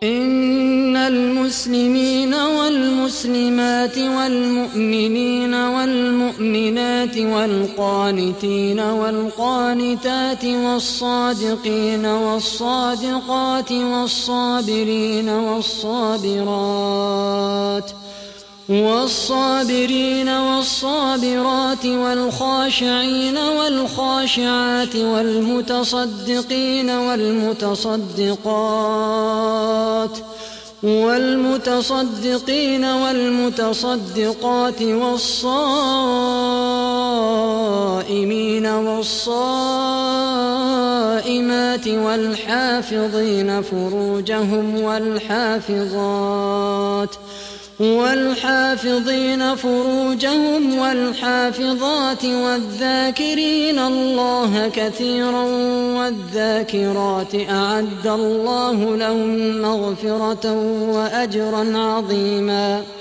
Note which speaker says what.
Speaker 1: إن المسلمين والمسلمات والمؤمنين والمؤمنات والقانتين والقانتات والصادقين والصادقات والصابرين والصابرات والخاشعين والخاشعات والمتصدقين والمتصدقات والصائمين والصائمات والحافظين فروجهم والحافظات والذاكرين الله كثيرا والذاكرات أعد الله لهم مغفرة وأجرا عظيما.